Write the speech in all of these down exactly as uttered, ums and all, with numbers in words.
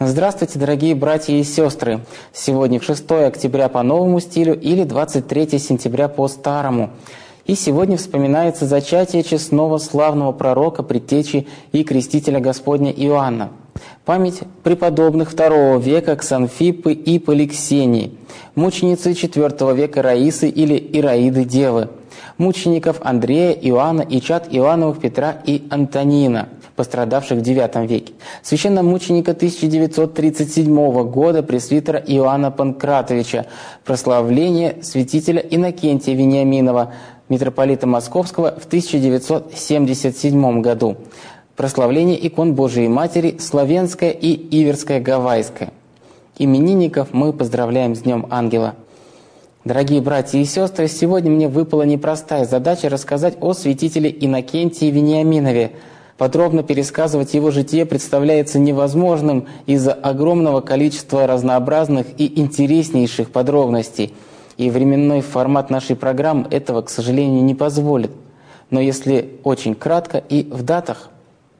Здравствуйте, дорогие братья и сестры! Сегодня шестое октября по новому стилю или двадцать третье сентября по старому. И сегодня вспоминается зачатие честного славного пророка, предтечи и крестителя Господня Иоанна. Память преподобных второго века Ксанфиппы и Поликсении, мученицы четвертого века Раисы или Ираиды Девы, мучеников Андрея, Иоанна и чад Иоанновых Петра и Антонина, пострадавших в девятом веке, священномученика тысяча девятьсот тридцать седьмого года пресвитера Иоанна Панкратовича, прославление святителя Иннокентия Вениаминова, митрополита Московского в тысяча девятьсот семьдесят седьмом году, прославление икон Божией Матери Славенская и Иверская Гавайская. Именинников мы поздравляем с Днем Ангела. Дорогие братья и сестры, сегодня мне выпала непростая задача рассказать о святителе Иннокентии Вениаминове. Подробно пересказывать его житие представляется невозможным из-за огромного количества разнообразных и интереснейших подробностей. И временной формат нашей программы этого, к сожалению, не позволит. Но если очень кратко и в датах.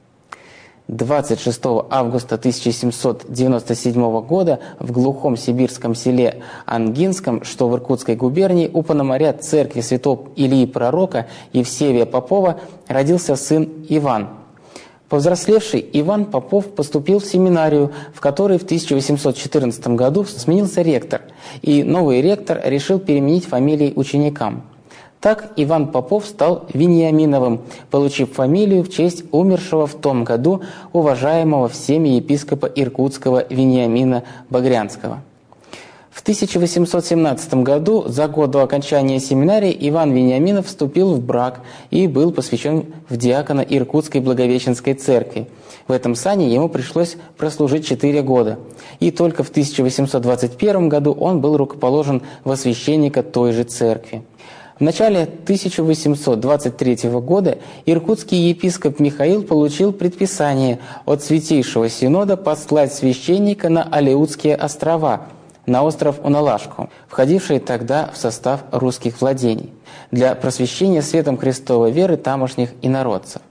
двадцать шестого августа тысяча семьсот девяносто седьмого года в глухом сибирском селе Ангинском, что в Иркутской губернии, у пономаря церкви святого Илии Пророка Евсевия Попова родился сын Иван. Повзрослевший Иван Попов поступил в семинарию, в которой в тысяча восемьсот четырнадцатом году сменился ректор, и новый ректор решил переменить фамилии ученикам. Так Иван Попов стал Вениаминовым, получив фамилию в честь умершего в том году уважаемого всеми епископа Иркутского Вениамина Багрянского. В тысяча восемьсот семнадцатом году, за год до окончания семинарии, Иван Вениаминов вступил в брак и был посвящен в диакона Иркутской Благовещенской церкви. В этом сане ему пришлось прослужить четыре года. И только в тысяча восемьсот двадцать первом году он был рукоположен во священника той же церкви. В начале тысяча восемьсот двадцать третьего года иркутский епископ Михаил получил предписание от Святейшего Синода послать священника на Алеутские острова, на остров Уналашку, входивший тогда в состав русских владений, для просвещения светом Христовой веры тамошних инородцев.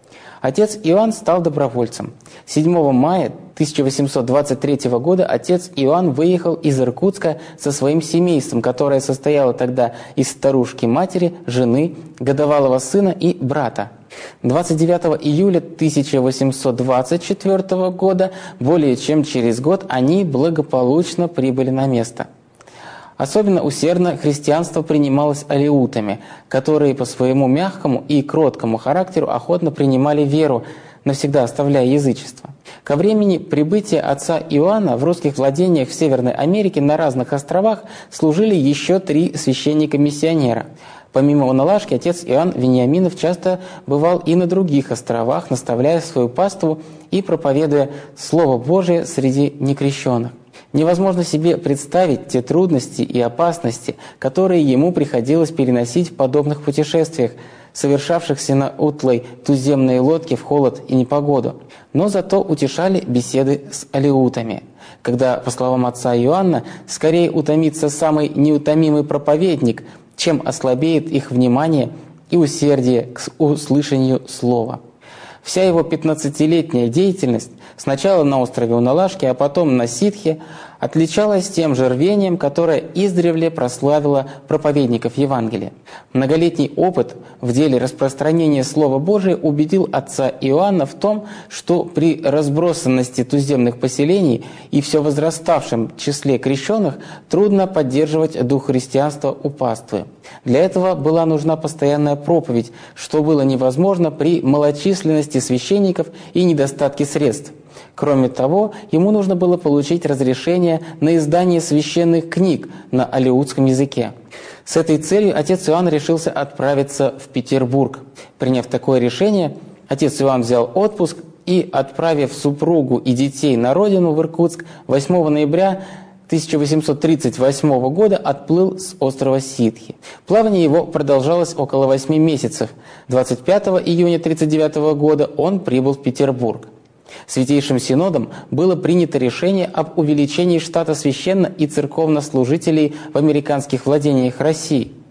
Отец Иоанн стал добровольцем. седьмого мая тысяча восемьсот двадцать третьего года отец Иоанн выехал из Иркутска со своим семейством, которое состояло тогда из старушки-матери, жены, годовалого сына и брата. двадцать девятого июля тысяча восемьсот двадцать четвёртого года, более чем через год, они благополучно прибыли на место. Особенно усердно христианство принималось алеутами, которые по своему мягкому и кроткому характеру охотно принимали веру, навсегда оставляя язычество. Ко времени прибытия отца Иоанна в русских владениях в Северной Америке на разных островах служили еще три священника-миссионера. Помимо Уналашки, отец Иоанн Вениаминов часто бывал и на других островах, наставляя свою паству и проповедуя Слово Божие среди некрещенных. Невозможно себе представить те трудности и опасности, которые ему приходилось переносить в подобных путешествиях, совершавшихся на утлой туземной лодке в холод и непогоду. Но зато утешали беседы с алеутами, когда, по словам отца Иоанна, скорее утомится самый неутомимый проповедник, чем ослабеет их внимание и усердие к услышанию слова. Вся его пятнадцатилетняя деятельность, сначала на острове Уналашки, а потом на Ситхе, отличалась тем же рвением, которое издревле прославило проповедников Евангелия. Многолетний опыт в деле распространения Слова Божия убедил отца Иоанна в том, что при разбросанности туземных поселений и все возраставшем числе крещенных трудно поддерживать дух христианства у паствы. Для этого была нужна постоянная проповедь, что было невозможно при малочисленности священников и недостатке средств. Кроме того, ему нужно было получить разрешение на издание священных книг на алеутском языке. С этой целью отец Иоанн решился отправиться в Петербург. Приняв такое решение, отец Иоанн взял отпуск и, отправив супругу и детей на родину в Иркутск, восьмого ноября тысяча восемьсот тридцать восьмого года отплыл с острова Ситхи. Плавание его продолжалось около восьми месяцев. двадцать пятого июня тысяча девятьсот тридцать девятого года он прибыл в Петербург. Святейшим Синодом было принято решение об увеличении штата священно- и церковнослужителей в американских владениях России.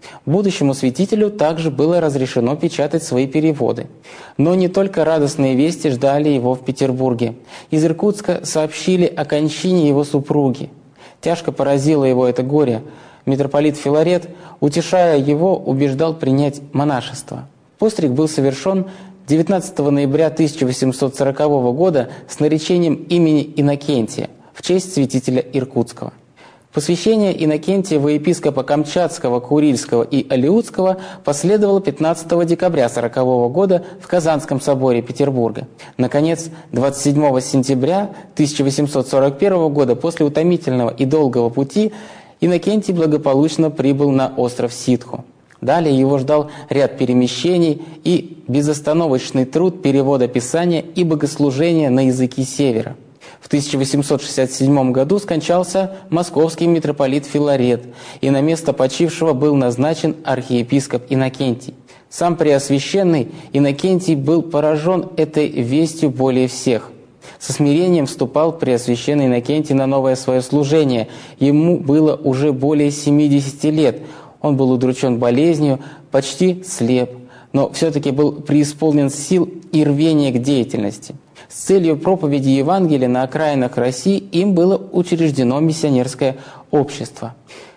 Будущему святителю также было разрешено печатать свои переводы. Но не только радостные вести ждали его в Петербурге. Из Иркутска сообщили о кончине его супруги. Тяжко поразило его это горе. Митрополит Филарет, утешая его, убеждал принять монашество. Постриг был совершен девятнадцатого ноября тысяча восемьсот сорокового года с наречением имени Иннокентия в честь святителя Иркутского. Посвящение Иннокентия во епископа Камчатского, Курильского и Алеутского последовало пятнадцатого декабря сорокового года в Казанском соборе Петербурга. Наконец, двадцать седьмого сентября тысяча восемьсот сорок первого года, после утомительного и долгого пути, Иннокентий благополучно прибыл на остров Ситху. Далее его ждал ряд перемещений и безостановочный труд перевода Писания и богослужения на языки Севера. В тысяча восемьсот шестьдесят седьмом году скончался московский митрополит Филарет, и на место почившего был назначен архиепископ Иннокентий. Сам Преосвященный Иннокентий был поражен этой вестью более всех. Со смирением вступал Преосвященный Иннокентий на новое свое служение. Ему было уже более семидесяти лет. Он был удручен болезнью, почти слеп, но все-таки был преисполнен сил и рвения к деятельности. С целью проповеди Евангелия на окраинах России им было учреждено миссионерское общество.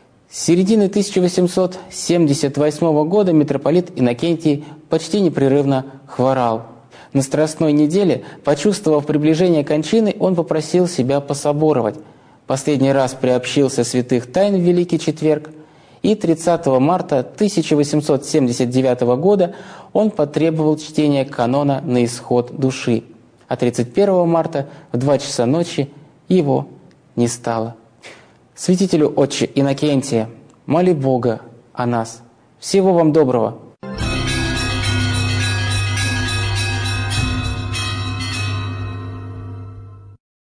С середины тысяча восемьсот семьдесят восьмого года митрополит Иннокентий почти непрерывно хворал. На Страстной неделе, почувствовав приближение кончины, он попросил себя пособоровать. Последний раз приобщился святых тайн в Великий Четверг, и тридцатого марта тысяча восемьсот семьдесят девятого года он потребовал чтения канона на исход души. А тридцать первого марта в два часа ночи его не стало. Святителю отче Иннокентия, моли Бога о нас. Всего вам доброго!